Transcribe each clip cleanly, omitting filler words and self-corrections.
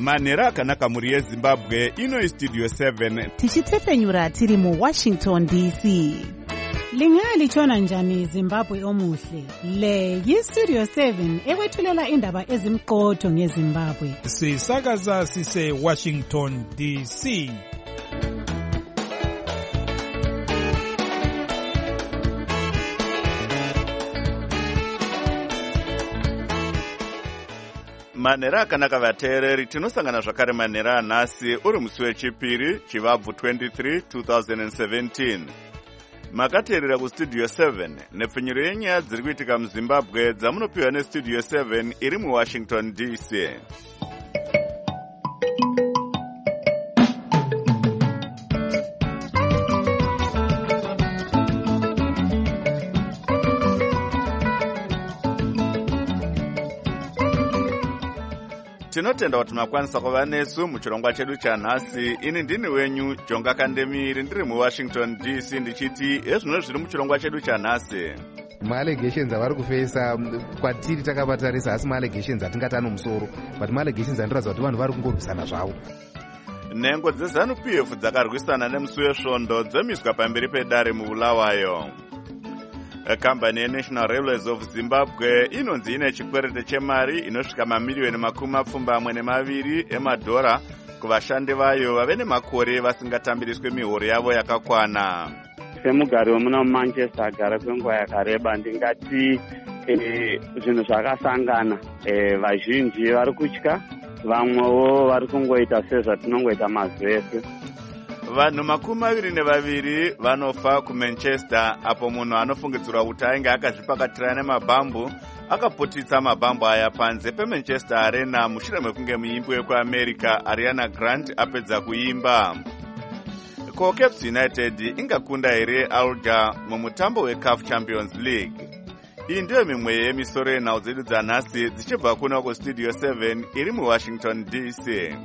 manhero akanaka mhuri yezimbabwe. Ino Studio 7 tichitefenyura tiri muWashington DC. Lingalitshona njani Zimbabwe omuhle? Le yiStudio 7 ekwethulela indaba ezimqotho ngeZimbabwe. Sisakaza sise Washington DC. manhero akanaka vateereri, tinosangana zvakare manhero anhasi uri musi wechipiri chivabvu 23 2017. Makateerera kuStudio 7 nepfenyuro yenyaya dziri kuitika muZimbabwe dzamunopiwa neStudio 7 iri muWashington DC. Tinotenda kuti makwanisa kuva nesu muchirongwa chedu chanhasi. Ini ndini wenyu Jonga Kandemiri, ndiri muWashington DC, ndichiti ezvino zviri muchirongwa chedu chanhasi. Maallegations avari kufeisa kwatiri takavatarisa, asi maallegations atingati ano musoro, but maallegations anoratidza kuti vanhu vari kungorwisana zvavo. Nhengo dzeZANU-PF dzakarwisana nemusi wesvondo dzomiswa pamberi pedare muBulawayo. Kambani yeNational Railways of Zimbabwe inonzi ine chikwerete chemari inosvika mamiliyoni $2.2 emadhora kuvashandi vayo vave nemakore vasingatambiriswe mihoro yavo yakakwana. Semugari wemuna Manchester agara kwenguva yakareba, ndingati zvinhu zvakasangana. Vazhinji vari kutya, vamwewo vari kungoita sezvatinongoita mazuva ese. Vanhu 22 vanofa kuManchester apo munhu anofungidzirwa kuti ainge akazvipakatira nemabhambu akaputitsa mabhambu aya panze peManchester Arena mushure mekunge muimbi wekuAmerica Ariana Grande apedza kuimba. Ko Cape United ingakunda here Alger mumutambo weCAF Champions League? Iyi ndiyo mimwe yemisoro yenhau dzedu dzanhasi dzichibva kuno kuStudio 7 iri muWashington DC.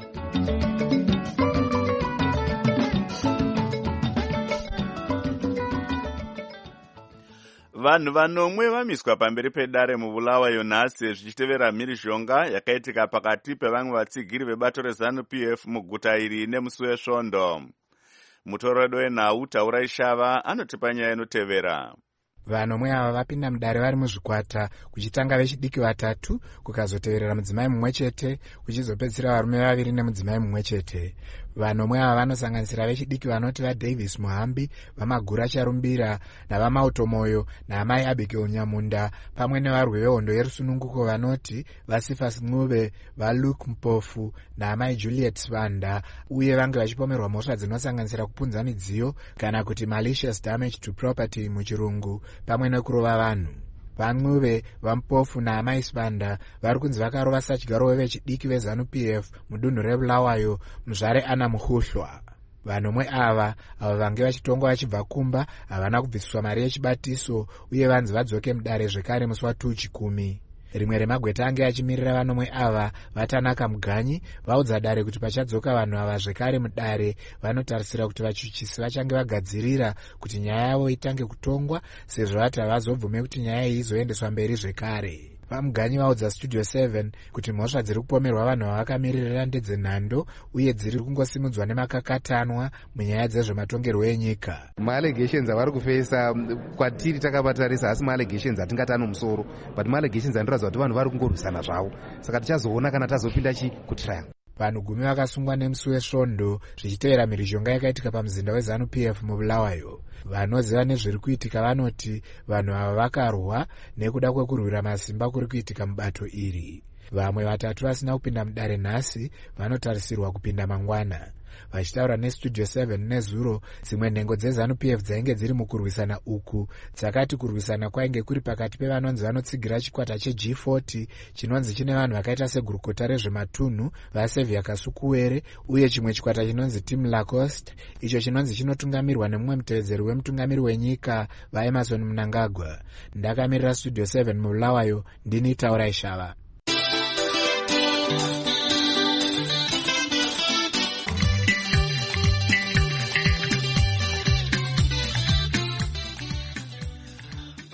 Vanhu vanomwe vamiswa pamberi pedare muBulawayo nhasi zvichitevera mhirizhonga yakaitika pakati pevamwe vatsigiri vebato reZANU-PF muguta iri nemusi wesvondo. Mutoredo wenhau Taurai Shava anotipa nyaya inotevera. Vanomwe ava vapinda mudare vari muzvikwata, kuchitanga vechidiki 3 kukazoteverera mudzimai mumwe chete, kuchizopedzisira varume 2 nemudzimai mumwe chete. Vanomwe ava vanosanganisira vechidiki vanoti vaDavis Muhambi, vaMagura Charumbira navamautomoyo naamai Abigail Nyamunda, pamwe nevarwi vehondo yerusununguko vanoti vaSifas Ncube, vaLuke Mpofu naamai Juliet Svanda, uye vange vachipomerwa mhosva dzinosanganisira kupunza midziyo kana kuti malicious damage to property muchirungu, pamwe nekurova vanhu. VaNcube, vaMpofu naamai Svanda vari kunzi vakarova satyaro wevechidiki veZANU-PF mudunhu reBulawayo muzvare Ana Muhuhlwa. Vanomwe ava vange vachitongwa vachibva kumba havana kubvisiswa mari yechibatiso uye vanzi vadzoke mudare zvekare musi wa10. Rimwe remagweta ange achimirira vanomwe ava vaTanaka Muganyi vaudza dare kuti pachadzoka vanhu ava zvekare mudare vanotarisira kuti vachuchisi vachange vagadzirira kuti nyaya yavo itange kutongwa, sezvo vati havazobvume kuti nyaya iyi izoendeswa mberi zvekare. VaMuganyi vaudza Studio 7 kuti mhosva dziri kupomerwa vanhu vavakamiririra ndedzenhando uye dziri kungosimudzwa nemakakatanwa munyaya dzezvematongerwo enyika. Maallegations avari kufeisa kwatiri takavatarisa, asi maallegations atingati ano musoro, but maallegations anoratidza kuti vanhu vari kungorwisana zvavo, saka tichazoona kana tazopinda kutrial. Vanhu 10 vakasungwa nemusi wesvondo zvichitevera mhirizhonga yakaitika pamuzinda weZANU-PF muBulawayo. Vanoziva nezviri kuitika vanoti vanhu ava vakarwa nekuda kwekurwira masimba kuri kuitika mubato iri. Vamwe 3 vasina kupinda mudare nhasi vanotarisirwa kupinda mangwana. Vachitaura neStudio 7 nezuro, dzimwe nhengo dzeZANU-PF dzainge dziri mukurwisana uku dzakati kurwisana kwainge kuri pakati pevanonzi vanotsigira chikwata cheG40 chinonzi chine vanhu vakaita segurukota rezvematunhu vaSevia Kasukuwere uye chimwe chikwata chinonzi Team Lacoste icho chinonzi chinotungamirwa nemumwe mutevedzeri wemutungamiri wenyika vaEmerson Mnangagwa. Ndakamirira Studio 7 muBulawayo, ndini Taurai Shava.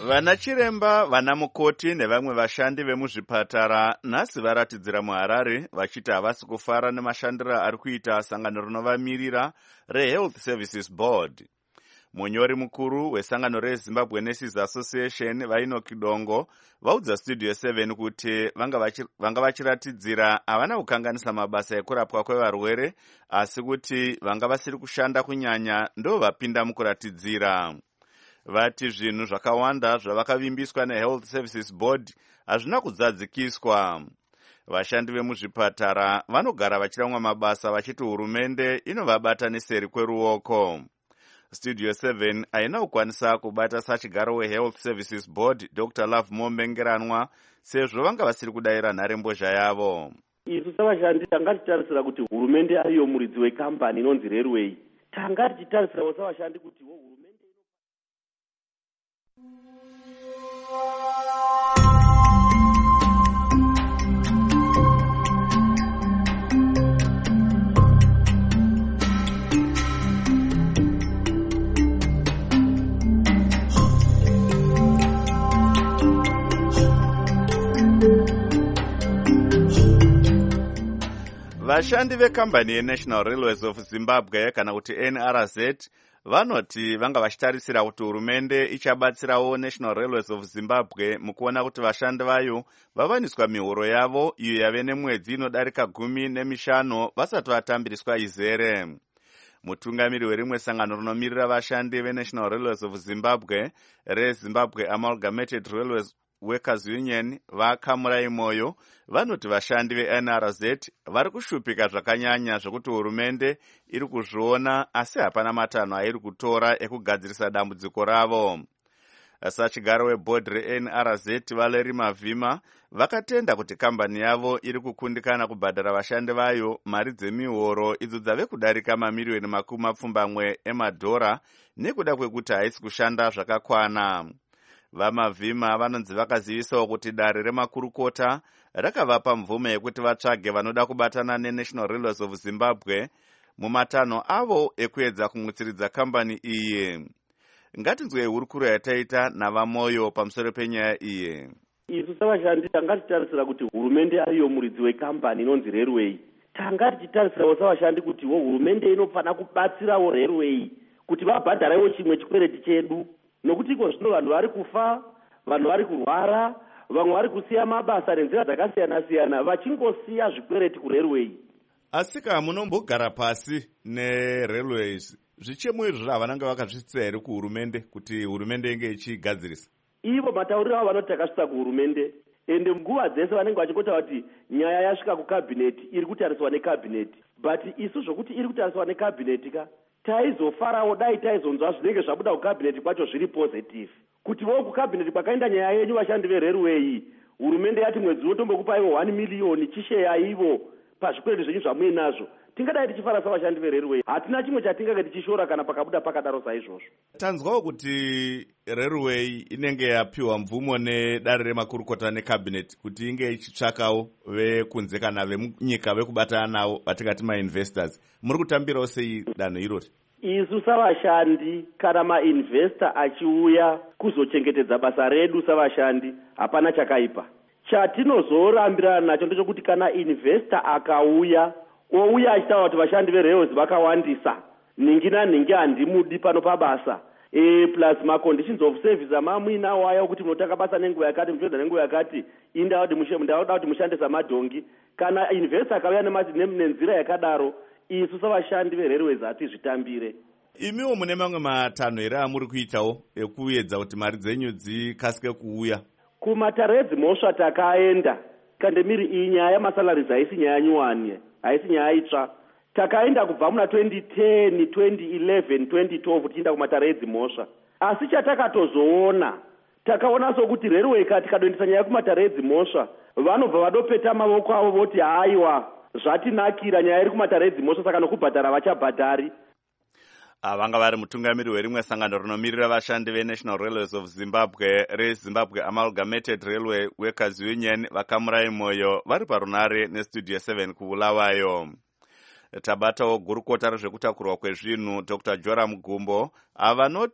Vanachiremba, vanamukoti nevamwe vashandi vemuzvipatara nhasi varatidzira muHarare vachiti havasi kufara nemashandiro ari kuita sangano rinovamirira reHealth Services Board. Munyori mukuru wesangano reZimbabwe Nurses Association vainoki Dongo vaudza Studio 7 kuti vanga vachiratidzira havana kukanganisa mabasa ekurapwa kwevarwere, asi kuti vanga vasiri kushanda kunyanya ndo vapinda mukuratidzira. Vati zvinhu zvakawanda zvavakavimbiswa neHealth Services Board hazvina kudzadzikiswa. Vashandi vemuzvipatara vanogara vachiramwa mabasa vachiti hurumende inovabata neseri kweruoko. Studio 7 haina kukwanisa kubata sachigaro weHealth Services Board Dr. Love Mombengeranwa sezvo vanga vasiri kudayira nharembozha yavo. Isu savashandi tanga tichitarisira kuti hurumende ariyo muridzi wekambani inonzi Railway. Tanga tichitarisirawo savashandi kuti hurumende Vashandi vekambani yeNational Railways of Zimbabwe kana kuti NRZ vanoti vanga vachitarisira kuti hurumende ichabatsirawo National Railways of Zimbabwe mukuona kuti vashandi vayo vavaniswa mihoro yavo iyo yave nemwedzi inodarika 15 vasati vatambiriswa izere. Mutungamiri werimwe sangano rinomirira vashandi veNational Railways of Zimbabwe reZimbabwe Amalgamated Railways Workers Union vaKamurai Moyo vanoti vashandi veNRZ vari kushupika zvakanyanya zvokuti hurumende iri kuzviona asi hapana matanho airi kutora ekugadzirisa dambudziko ravo. Sachigaro webhodhi reNRZ Valeri Mavhima vakatenda kuti kambani yavo iri kukundikana kubhadhara vashandi vayo mari dzemihoro idzo dzave kudarika mamiliyoni 20 emadhora nekuda kwekuti haisi kushanda zvakakwana. VaMavhima vanonzi vakazivisawo kuti dare remakurukota rakavapa mvumo yekuti vatsvage vanoda kubatana neNational Railways of Zimbabwe mumatanho avo ekuedza kumutsiridza kambani iyi. Ngatinzwe hurukuro yataita navaMoyo pamusoro penyaya iyi. Isu savashandi tanga tichitarisira kuti hurumende ariyo muridzi wekambani inonzi Railway. Tanga tichitarisirawo savashandi kuti hurumende inofana kubatsirawo Railway kuti vabhadharawo chimwe chikwereti chedu. Nokuti iko zvino vanhu vari kufa, vanhu vari kurwara, vamwe vari kusiya mabasa nenzira dzakasiyana-siyana vachingosiya zvikwereti kuRailway. Asika munombogara pasi neRailways zvichemo izvo havananga vakazvitsitsa here kuhurumende kuti hurumende inge ichigadzirisa? Ivo matauriro avo vanoti takasvitsa kuhurumende, ende nguva dzese vanenge vachingota kuti nyaya yasvika kukabhineti iri kutariswa nekabhineti, but isu zvokuti iri kutariswa nekabhineti taizofarawo dai taizonzwa zvinenge zvabuda kukabhineti kwacho zviri positive. Kuti vo kukabhineti kwakaenda nyaya yenyu vashandi veRailway, hurumende yati mwedzi unotombokupaiwo 1 million chisheya ivo pazvikwereti zvenyu zvamuinazvo. Tingadai tichifara savashandi veRailway. Hatina chimwe chatingaga tichishora kana pakabuda pakadaro saizvozvo. Tanzwawo kuti Railway inenge yapiwa mvumo nedare remakurukota nekabhineti kuti inge ichitsvakawo vekunze kana vemunyika vekubatana navo vatingati mainvestors. Muri kutambirawo sei danho irori? Isu savashandi kana mainvestor achiuya kuzochengetedza basa redu savashandi hapana chakaipa. Chatinozorambirana nacho ndechekuti kana investor akauya ouya achitaura kuti vashandi veRailways vakawandisa, ningi naningi handimudi pano pabasa, plus maconditions of service amamuinawo aya kuti munotanga basa nenguva yakati muchipedza nenguva yakati ndauda kuti mushande samadhongi. Kana investor akauya nenzira yakadaro, isu savashandi veRailways hatizvitambire. Imiwo mune mamwe matanho here amuri kuitawo ekuedza kuti mari dzenyu dzikasike kuuya? Kumatare edzimhosva takaenda kandemiri iyi nyaya yamasalaries haisi nyaya nyuwani, haisi nyaya itsva. Takaenda kubva muna 2010, 2011, 2012 tichienda kumatare edzimhosva. Asi chatakatozoona, takaona sokuti Railway kati kadoendesa nyaya kumatare edzimhosva, vanobva vadopeta mavoko avo voti haiwa zvatinakira nyaya iri kumatare edzimhosva saka nokubhadhara vachabhadhari. Vanga vari mutungamiri werimwe sangano rinomirira vashandi veNational Railways of Zimbabwe reZimbabwe Amalgamated Railway Workers Union vaKamurai Moyo vari parunare neStudio 7 kuBulawayo. Tabatawo gurukota rezvekutakurwa kwezvinhu Dr. Joram Gumbo avanoti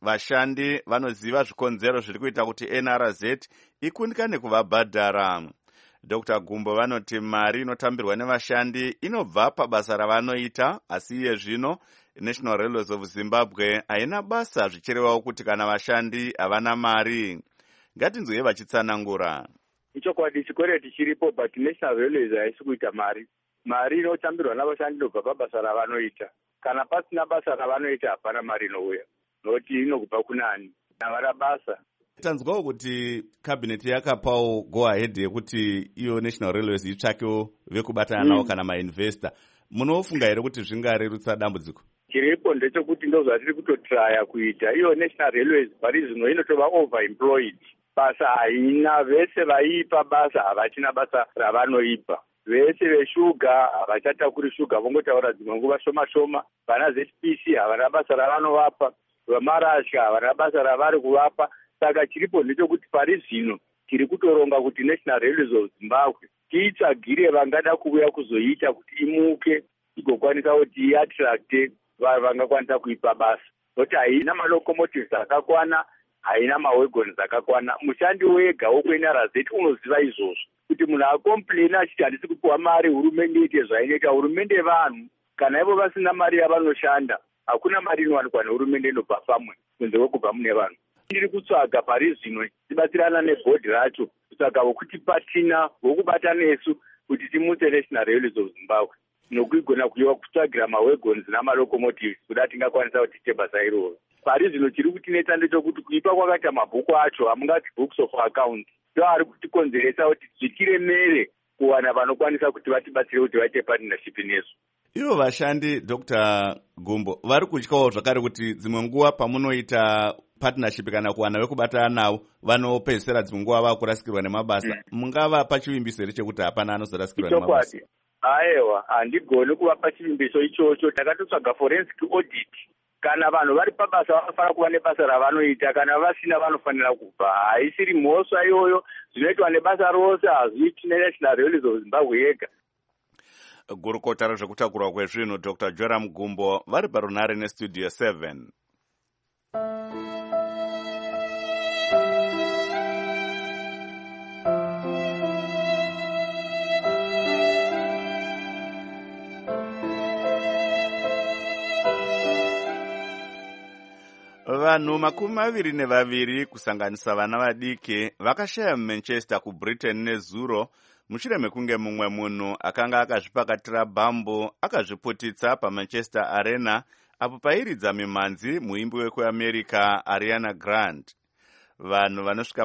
vashandi vanoziva zvikonzero zviri kuita kuti NRZ ikundikane kuvabhadhara. Dr. Gumbo vanoti mari inotambirwa nevashandi inobva pabasa ravanoita, asi iye zvino National Railways of Zimbabwe haina basa, zvichirevawo kuti kana vashandi havana mari. Ngatinzwe vachitsanangura. Ichokwadi chikoreti chiripo, but National Railways haisi kuita mari. Mari inotambirwa navashandi inobva pabasa ravanoita. Kana pasina basa ravanoita hapana mari inouya, nokuti inobva kunani navara basa. Tanzwawo kuti kabineti yakapawo go ahead yekuti iyo National Railways itsvakewo vekubatana navo kana mainvestor. Munofunga here kuti zvingarerutsa dambudziko? Chiripo ndechekuti ndozvatiri kutotraya kuita. Iyo National Railways pari zvino inotova overemployed. Basa haina, vese vaipa basa havachina basa ravanoipa. Vese veshuga havachatakuri shuga, vongotaura dzimwe nguva shoma shoma. Vana ZPC havana basa ravanovapa, vamarasha havana basa ravari kuvapa. Saka chiripo ndechekuti pari zvino tiri kutoronga kuti National Railways of Zimbabwe tiitsvagire vangada kuuya kuzoita kuti imuke igokwanisa kuti iattracte vangakwanisa kuipa basa. Nokuti haina malocomotives akakwana, haina mawagons akakwana. Mushandi wega wokweNRZ unoziva izvozvo kuti munhu akomplaina achiti handisi kupiwa mari, hurumende ite zvainoita. Hurumende vanhu, kana ivo vasina mari yavanoshanda, hakuna mari inowanikwa nehurumende inobva pamwe kunze kwekubva mune vanhu. Ndiri kutsvaga pari zvino tibatsirana nebhodhi racho kutsvaga vokuti patina vokubata nesu kuti timutse National Railways of Zimbabwe nokuigona kuiwa kutsvagira mawagons namalocomotives kuda tingakwanisa kuti tiite basa iroro. Pari zvino chiri kutinetsa ndechekuti kuipa kwakaita mabhuku acho, hamungati books of account, ndo ari kutikonzeresa kuti zvitiremere kuwana vanokwanisa kuti vatibatsire kuti vaite partnership nesu. Ivo vashandi, Dr. Gumbo, vari kutyawo zvakare kuti dzimwe nguva pamunoita partnership kana kuwana vekubatana navo vanopedzisira dzimwe nguva vakurasikirwa nemabasa. Mungavapa chivimbiso here chekuti hapana anozorasikirwa nemabasa? Aiwa, handigoni kuvapa chivimbiso ichocho. Takatotsvaga forensic audit. Kana vanhu vari pabasa vanofanira kuva nebasa ravanoita, kana vasina vanofanira kubva. Haisiri mhosva iyoyo, zvinoitwa nebasa rose, hazviiti neNational Railways of Zimbabwe yega. Gurukota rezvekutakurwa kwezvinhu Dr. Joram Gumbo vari parunare nestudio 7. Vanhu 22 kusanganisa vana vadiki vakashaya muManchester kuBritain nezuro mushure mekunge mumwe munhu akanga akazvipakatira bhambu akazviputitsa paManchester Arena apo pairidza mimhanzi muimbi wekuAmerica Ariana Grande. Vanhu vanosvika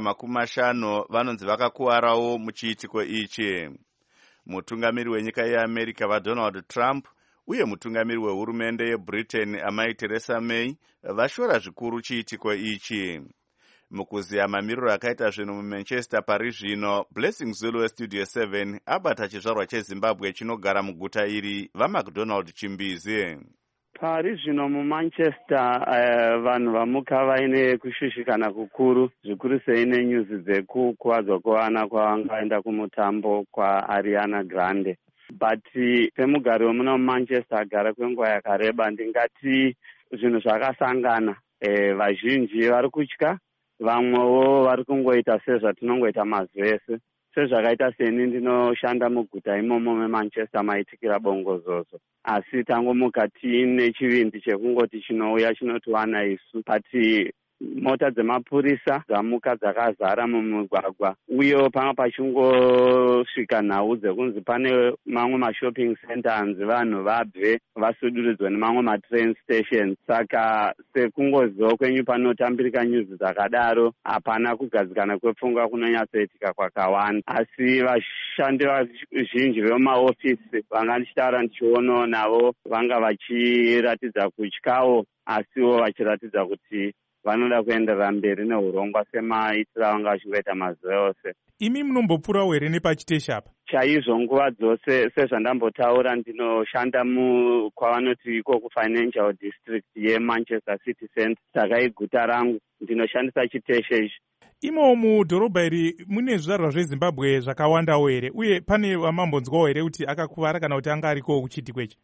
50 vanonzi vakakuwarawo muchiitiko ichi. Mutungamiri wenyika yeAmerica vaDonald Trump uye mutungamiri wehurumende yeBritain amai Theresa May vashora zvikuru chiitiko ichi. Mukuziya mamiriro akaita zvinhu muManchester pari zvino, Blessing Zulu westudio 7 abata chizvarwa cheZimbabwe chinogara muguta iri vaMcDonald Chimbizi. Pari zvino muManchester vanhu vamuka vaine kushushikana kukuru, zvikuru sei nenyuzi dzekukuwadzwa kwevana kwavangaenda kumutambo kwaAriana Grande. But pemugari wemuna muManchester agara kwenguva yakareba, ndingati zvinhu zvakasangana. Vazhinji vari kutya, vamwewo vari kungoita sezvatinongoita mazvese. Sezvakaita seni ndinoshanda muguta imomo meManchester maitikira bongozozo. Asi tangomuka tiine chivindi chekungoti chinouya chinotiwana isu. But mota dzemapurisa dzamuka dzakazara mumugwagwa, uyewo pamwe pachingosvika nhau dzekunzi pane mamwe mashopping center anzi vanhu vabve vasuduridzwa nemamwe matrain stations. Saka sekungoziwo kwenyu panotambirika nyuzi dzakadaro, hapana kugadzikana kwepfungwa kunonyatsoitika kwakawanda. Asi vashandi vazhinji vemumaofisi vanga ndichitaura ndichionawo navo vanga vachiratidza kutyawo, asiwo vachiratidza kuti vanoda kuenderera mberi neurongwa semaitira vanga vachingoita mazuva ose. Imi munombopfurawo here nepachiteshi apa? Chaizvo nguva dzose, sezvandambotaura ndinoshanda kwavanoti iko kufinancial district yeManchester City Centre, saka iguta rangu ndinoshandisa chiteshi ichi. Imo mudhorobha iri mune zvizvarwa zveZimbabwe zvakawandawo here, uye pane vamambonzwawo here kuti akakuvara kana kuti anga ariko kuchiitikwechi?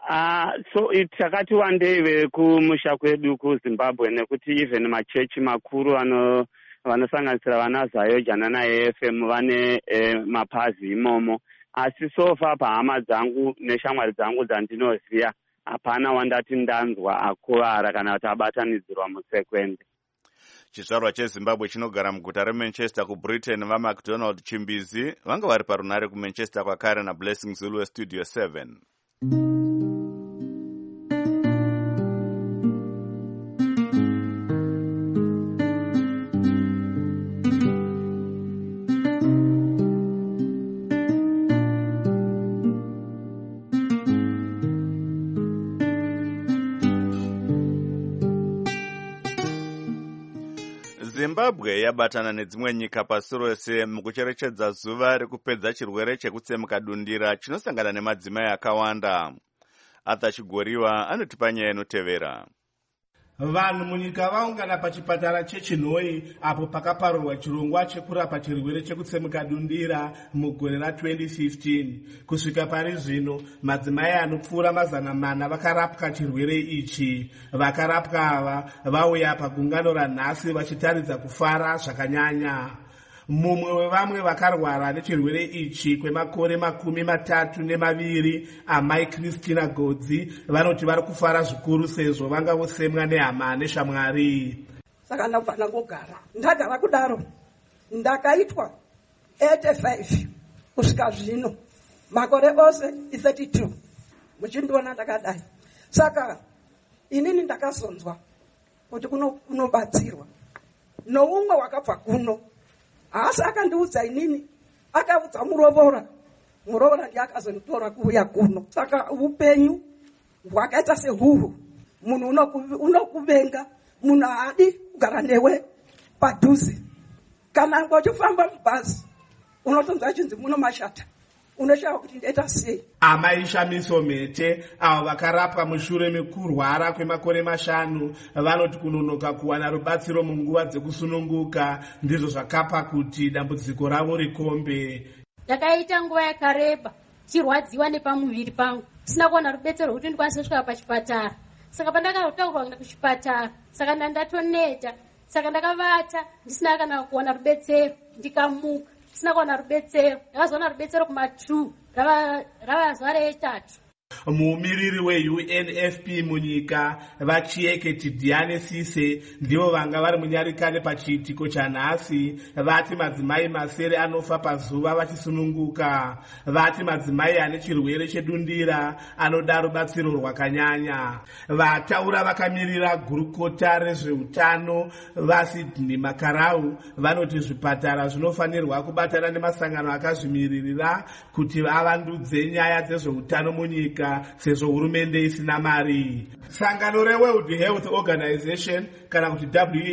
So takati wandei vekumusha kwedu kuZimbabwe nekuti even machechi makuru vanosanganisira vana Zayo Janana FM vane mapazi imomo, asi sofa pahama dzangu neshamwari dzangu dzandinoziva hapana wandati ndanzwa akuvara kana kuti abatanidzirwa musekwende. Chizvarwa cheZimbabwe chinogara muguta reManchester kuBritain vaMcDonald Chimbizi vanga vari parunare kuManchester kwakare naBlessing Zulu weStudio 7. Zimbabwe yabatana nedzimwe nyika pasi rose mukucherechedza zuva rekupedza chirwere chekutsemuka dundira chinosangana nemadzimai akawanda. Arthur Chigoriwa anotipa nyaya inotevera. Vanhu munyika vaungana pachipatara cheChinhoi apo pakaparurwa chirongwa chekurapa chirwere chekutsemuka dundira mugore ra2015. Kusvika pari zvino madzimai anopfuura 400 vakarapwa chirwere ichi. Vakarapwa ava vauya pagungano ranhasi vachitaridza kufara zvakanyanya. Mumwe wevamwe vakarwara nechirwere ichi kwemakore 32 amai Christina Godzi vanoti vari kufara zvikuru sezvo vanga vosemwa nehama neshamwari. Saka ndabva ndangogara ndagara kudaro ndakaitwa 85 kusvika zvino makore ose 32 muchindiona ndakadai. Saka inini ndakazonzwa kuti kunobatsirwa noumwe wakabva kuno. Asi akandiudza inini, akaudza murovora ndiye akazonitora kuuya kuno. Saka upenyu hwakaita sehuhu, munhu unokuvenga, munhu haadi kugara newe padhuze. Kana uchifamba mubhazi unotonzwa chinzi muno mashata, unoshava kuti ndoita sei. Amai Shamiso Mete avo vakarapwa mushure mekurwara kwemakore 5 vanoti kunonoka kuwana rubatsiro munguva dzekusununguka ndizvo zvakapa kuti dambudziko ravo rikombe. Ndakaita nguva yakareba chirwadziwa nepamuviri pangu, sina kuwana rubetsero kuti ndikwanise kusvika pachipatara. Saka pandakataurwa kuenda kuchipatara, saka ndatoneta, saka ndakavata ndisina kana kuwana rubetsero, ndikamuka sina kuwana rubetsero. Ndakazowana rubetsero kuma2 rava zuva re3. Mumiriri weUNFP munyika vachieke Tidiane Sise ndivo vanga vari munyarikane pachiitiko chanhasi. Vati madzimai masere anofa pazuva vachisununguka. Vati madzimai ane chirwere chedundira anoda rubatsiro rwakanyanya. Vataura vakamirira gurukota rezveutano vaSydney Makarau vanoti zvipatara zvinofanirwa kubatana nemasangano akazvimiririra kuti vavandudze nyaya dzezveutano munyika sezvo hurumende isina mari. Sangano reWorld Health Organization kana kuti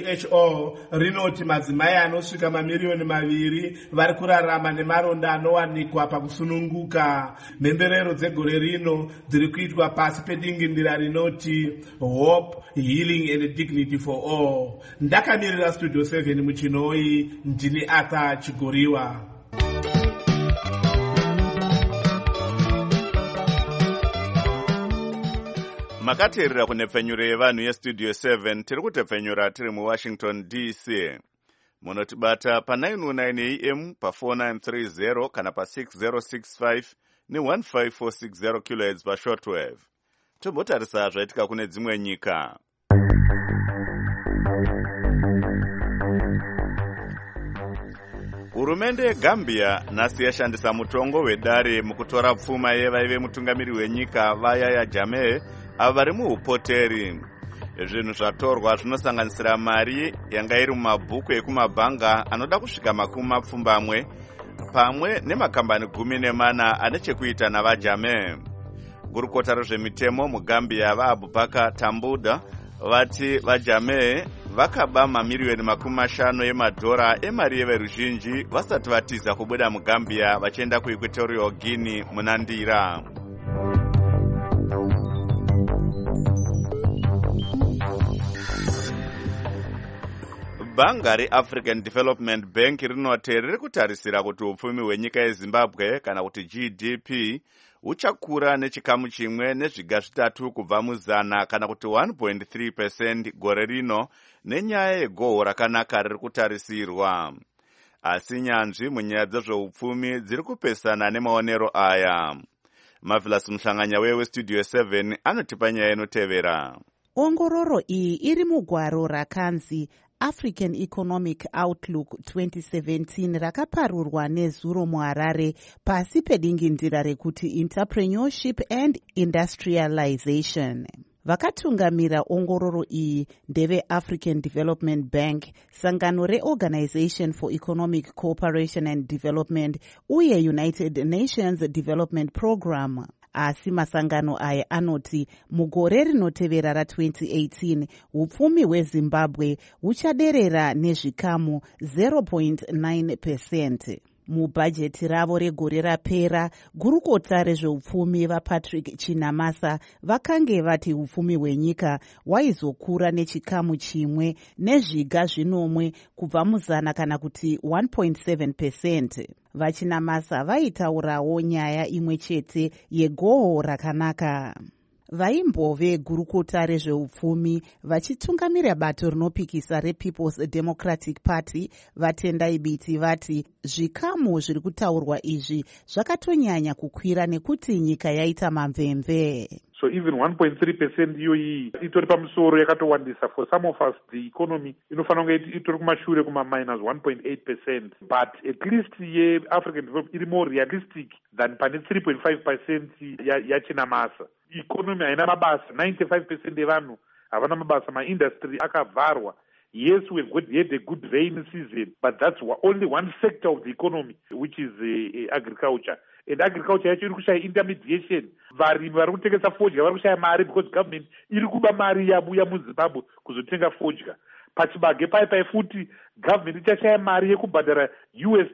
WHO rinoti madzimai anosvika mamiliyoni 2 vari kurarama nemaronda anowanikwa pakusununguka. Mhemberero dzegore rino dziri kuitwa pasi pedingindira rinoti Hope, Healing and Dignity for All. Ndakamirira Studio 7 muChinhoi, ndini Arthur Chigoriwa. Makateerera kunepfenyuro yevanhu yeStudio 7 tiri kutepfenyura tiri muWashington DC. Munotibata pa909 AM pa4930 kana pa6065 ne15460 kHz pashortwave. Tombotarisa zvaitika kune dzimwe nyika. Hurumende yeGambia nhasi yashandisa mutongo wedare mukutora pfuma yevaive mutungamiri wenyika vaYahya Jammeh avo vari muupoteri. Zvinhu zvatorwa zvinosanganisira mari yanga iri mumabhuku ekumabhanga anoda kusvika 20 pamwe nemakambani 14 ane chekuita navaJammeh. Gurukota rezvemitemo muGambia vaAbubakar Tambuda vati vaJammeh vakaba mamiliyoni 50 emadhora emari yeveruzhinji vasati vatiza kubuda muGambia vachienda kuEquatorial Guinea munandira. Bhanga reAfrican Development Bank rinoti riri kutarisira kuti upfumi hwenyika yeZimbabwe kana kuti GDP uchakura nechikamu chimwe nezviga zvitatu kubva muzana kana kuti 1.3% gore rino nenyaya yegohwo rakanaka riri kutarisirwa. Asi nyanzvi munyaya dzezveupfumi dziri kupesana nemaonero aya. Marvelous Mhlanganya weStudio 7 anotipa nyaya inotevera. Ongororo iyi iri mugwaro rakanzi African Economic Outlook 2017 rakaparurwa neZuro muHarare pasi pedingindira rekuti Entrepreneurship and Industrialization. Vakatungamira ongororo iyi ndeve African Development Bank, sangano reOrganization for Economic Cooperation and Development uye United Nations Development Program. Asi masangano aya anoti mugore rinotevera ra2018 upfumi hweZimbabwe huchaderera nezvikamu 0.9%. Mubhajeti ravo regore rapera, gurukota rezveupfumi vaPatrick Chinamasa vakange vati upfumi hwenyika hwaizokura nechikamu chimwe nezviga zvinomwe kubva muzana kana kuti 1.7%. Vachinamasa vaitaurawo nyaya imwe chete yegohwo rakanaka. Vaimbove gurukota rezveupfumi vachitungamira bato rinopikisa rePeople's Democratic Party vatendai biti vati zvikamu zviri kutaurwa izvi zvakatonyanya kukwira nekuti nyika yaita mamvemve. So even 1.3% iyoyi itori pamusoro yakatowandisa. For some of us the economy inofanira kunge itori kumashure kuma minus 1.8%, but at least ye African development iri more realistic than pane 3.5% yaChinamasa. Economy haina mabasa, 95% evanhu havana mabasa, maindustry akavharwa. Yes, we've had a good rain season, but that's only one sector of the economy, which is agriculture. And agriculture yacho iri kushaya intermediation. Varimi vari kutengesa fodya vari kushaya mari because government iri kuba mari yabuya muZimbabwe kuzotenga fodya. Pachibage pai futi government ichashaya mari yekubhadhara US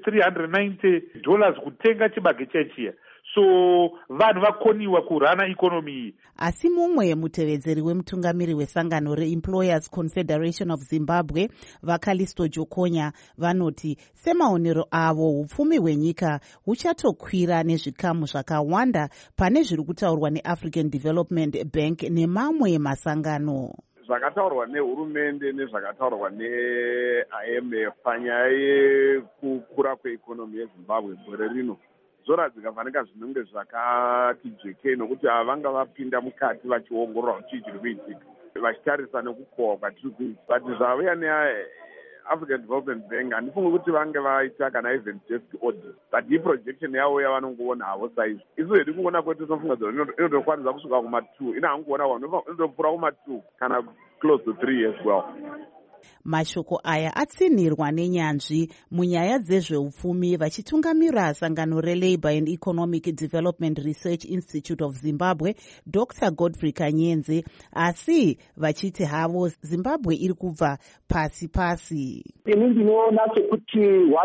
$390 kutenga chibage chachiya. So vanhu vakoniwa kurana economy iyi. Asi mumwe mutevedzeri wemutungamiri wesangano reEmployers Confederation of Zimbabwe vaKalisto Jokonya vanoti semaonero avo upfumi hwenyika huchatokwira nezvikamu zvakawanda pane zviri kutaurwa neAfrican Development Bank nemamwe masangano. Zvakataurwa nehurumende nezvakataurwa neIMF panyaya yekukura kweekonomi yeZimbabwe gore rino zvoradzika fanika zvinenge zvakati jekei nokuti havanga vapinda mukati vachiongorora kuti chii chiri kuitika vachitarisa nekukohwa kwatiri kuita. But zvauya neAfrican Development Bank handifungi kuti vange vaita kana even just audit, but hii projection yavo yavanongoona havo saizvo. Isu hedu kuona kwetu tofunga kuti inotokwanisa kusvika kuma2, ina hanguona vanhu inotopfuura kuma2 kana close to 3 as well. Mashoko aya atsinirwa nenyanzvi munyaya dzezveupfumi vachitungamira sangano reLabour and Economic Development Research Institute of Zimbabwe Dr. Godfrey Kanyenze, asi vachiti havo Zimbabwe iri kubva pasi. Ini ndinoona sekuti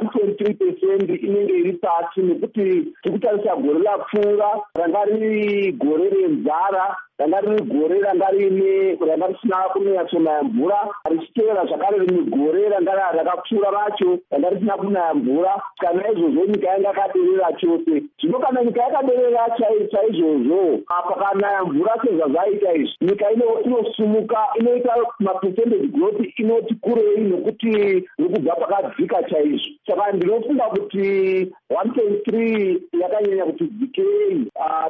1.3% inenge iri pasi nekuti tikutarisa gore lapfuura ranga riri gore renzara, ranga riri gore ranga risina kunyatsonaya mvura, richitevera zvakare rimwe gore ranga rakapfuura racho ranga risina kunaya mvura. Kana izvozvo nyika yanga yakaderera chose. Zvino kana nyika yakaderera chaizvozvo pakanaya mvura sezvazvaita izvi, nyika inosumuka, inoita mapercentage growth inoti kurei nekuti nokubva pakadzika chaizvo. Saka ndinofunga kuti 1.3 yakanyanya kuti dzikei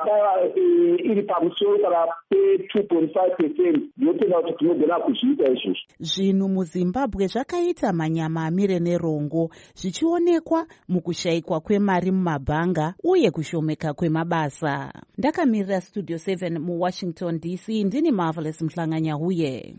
iri pamusoro kana pe2.5%, ndinotenda kuti tinogona kuzviita izvozvo. Zvinhu muZimbabwe zvakaita manyama amire nerongo, zvichionekwa mukushayikwa kwemari mumabhanga uye kushomeka kwemabasa. Ndakamirira Studio 7 muWashington DC, ndini Marvelous Mhlanganya huye.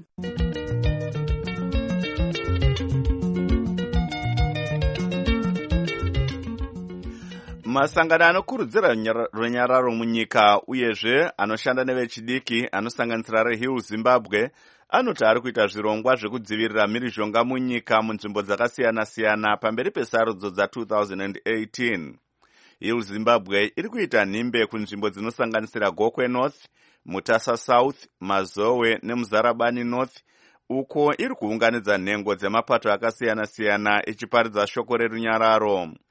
Masangano anokurudzira runyararo munyika uyezve anoshanda nevechidiki anosanganisira reHill Zimbabwe anoti ari kuita zvirongwa zvekudzivirira mhirizhonga munyika munzvimbo dzakasiyana-siyana pamberi pesarudzo dza2018. Hill Zimbabwe iri kuita nhimbe kunzvimbo dzinosanganisira Gokwe North, Mutasa South, Mazowe neMuzarabani North, uko iri kuunganidza nhengo dzemapato akasiyana-siyana ichiparidza shoko rerunyararo.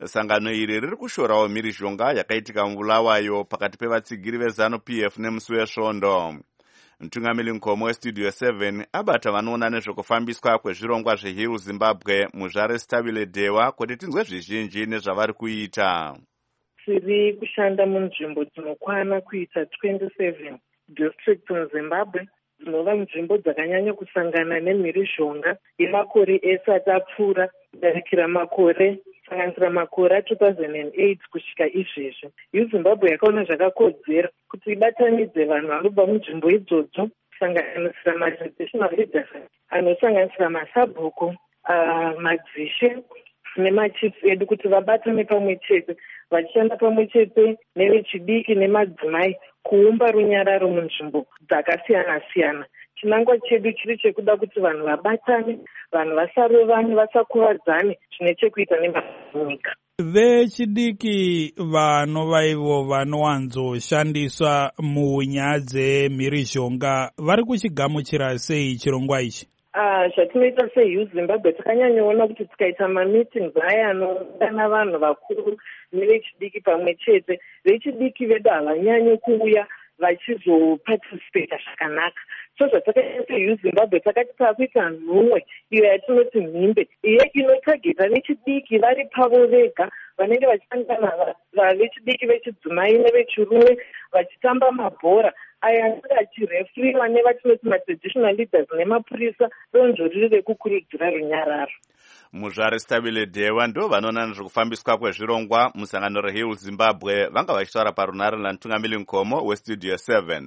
Sangano iri riri kushorawo mhirizhonga yakaitika mubulawayo pakati pevatsigiri veZANU-PF nemusi wesvondo. Mutungamiri mukoma westudio 7 abata vanoona nezvekufambiswa kwezvirongwa zveHill Zimbabwe muzvare Stabile Dewa kuti tinzwe zvizhinji nezvavari kuita. Tiri kushanda munzvimbo dzinokwana kuita 27 districts muZimbabwe dzinova nzvimbo dzakanyanya kusangana nemhirizhonga yemakore esati apfuura kudarikira makore sanganisira makore a2008 kusvika izvezvi. Zimbabwe yakaona zvakakodzera kuti ibatanidze vanhu vanobva munzvimbo idzodzo kusanganisira matraditional leaders anosanganisira masabhuku, madzishe nemachiefs edu kuti vabatane pamwe chete vachishanda pamwe chete nevechidiki nemadzimai kuumba runyararo munzvimbo dzakasiyana-siyana. Chinangwa chedu chiri chekuda kuti vanhu vabatane, vanhu vasarovane, vasakuvadzane zvine chekuita nemanyika. Vechidiki vanova ivo vanowanzoshandiswa munyaya dzemhirizhonga vari kuchigamuchira sei chirongwa ichi? Zvatinoita seHill Zimbabwe takanyanyaona kuti tikaita mameetings aya anoungana vanhu vakuru nevechidiki pamwe chete, vechidiki vedu havanyanyi kuuya vachizoparticipata zvakanaka. So zvatakaita seHill Zimbabwe takati takuita nhumwe iyo yatinoti mhimbe, iye inotageta vechidiki vari pavo vega vanenge vachitangana vechidiki vechidzimai nevechirume vachitamba mabhora aya anenge achirefuriwa nevatinoti matraditional leaders nemapurisa donzvo riri rekukurudzira runyararo. Muzvare Stabile Dewa ndo vanoona nezvekufambiswa kwezvirongwa musangano reHill Zimbabwe vanga vachitaura parunhare namutungamiri mukoma westudio 7.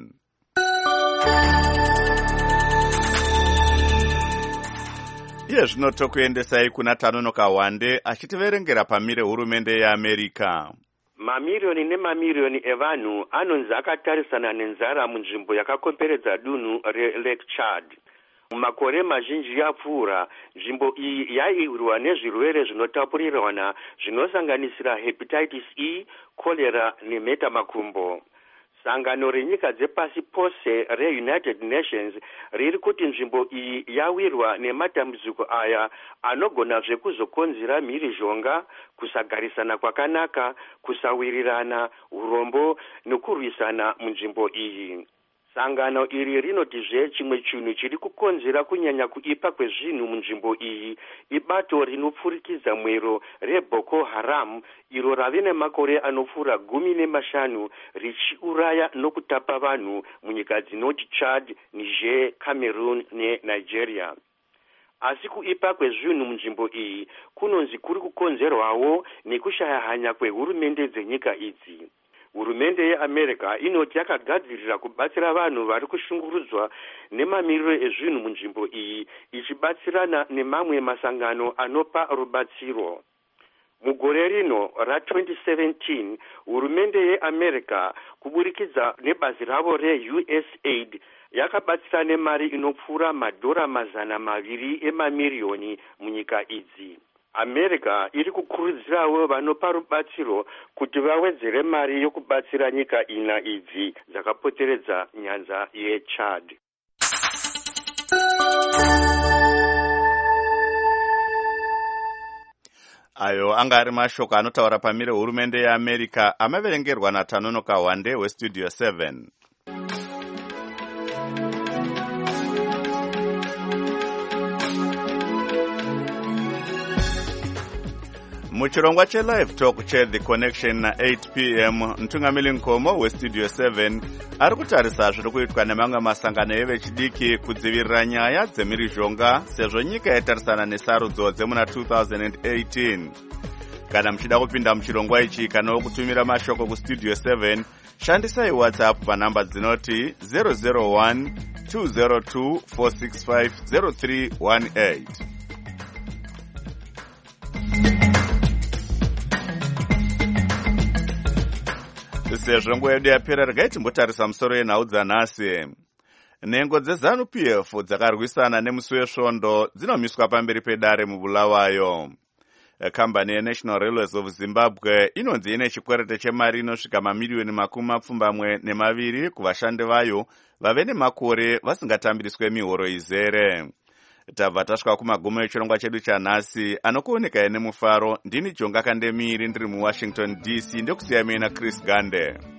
Iye zvino tokuendesai kuna Tanonoka Wande achitiverengera pamire hurumende yeAmerika. Mamiriyoni nemamiriyoni evanhu anonzi akatarisana nenzara munzvimbo yakakomberedza dunhu reLake Chad. Mumakore mazhinji yapfuura, nzvimbo iyi yairwa nezvirwere zvinotapurirwana zvinosanganisira hepatitis E, cholera nemhetamakumbo. Sangano renyika dzepasi pose reUnited Nations riri kuti nzvimbo iyi yawirwa nematambudziko aya anogona zvekuzokonzera mhirizhonga, kusagarisana kwakanaka, kusawirirana, urombo nekurwisana munzvimbo iyi. Sangano iri rinotizve chimwe chinhu chiri kukonzera kunyanya kuipa kwezvinhu munzvimbo iyi ibato rinopfurikidza mwero reBoko Haram iro rave nemakore anopfuura 15 richiuraya nokutapa vanhu munyika dzinoti Chad, Niger, Cameroon neNigeria. Asi kuipa kwezvinhu munzvimbo iyi kunonzi kuri kukonzerwawo nekushaya hanya kwehurumende dzenyika idzi. Hurumende yeAmerika inoti yakagadzirira kubatsira vanhu vari kushungurudzwa nemamiriro ezvinhu munzvimbo iyi ichibatsirana nemamwe masangano anopa rubatsiro. Mugore rino ra2017 hurumende yeAmerika kuburikidza nebazi ravo reUSAID yakabatsira nemari inopfuura madhora 200 emamiriyoni munyika idzi. America iri kukurudzirawo vanopa rubatsiro kuti vawedzere mari yokubatsira nyika ina idzi dzakapoteredza nyanza yeChad. Ayo anga ari mashoko anotaura pamire hurumende yeAmerika amaverengerwa naTanonoka Wande westudio 7. Muchirongwa che-live talk che-The Connection na 8 p.m. Mutungamiri mukoma westudio 7 ari kutarisa zviri kuitwa nemamwe masangano evechidiki kudzivirira nyaya dzemhirizhonga sezvo nyika yatarisana nesarudzo dzemuna 2018. Kana muchida kupinda muchirongwa ichi kana kutumira mashoko kustudio 7 shandisai WhatsApp panhamba dzinoti 001 202 465 0318. Sezvo nguva yedu yapera, regai timbotarisa musoro yenhau dzanhasi. Nhengo dzeZANU-PF dzakarwisana nemusi wesvondo dzinomiswa pamberi pedare mubulawayo. Kambani yeNational Railways of Zimbabwe inonzi ine chikwerete chemari inosvika mamiriyoni 22 kuvashandi vayo vave nemakore vasingatambiriswe mihoro izere. tabva tasvika kumagumo echirongwa chedu chanhasi. Anokuoneka nemufaro ndini Jonga Kandemiri ndiri muWashington DC, ndokusiyamei naChris Gande.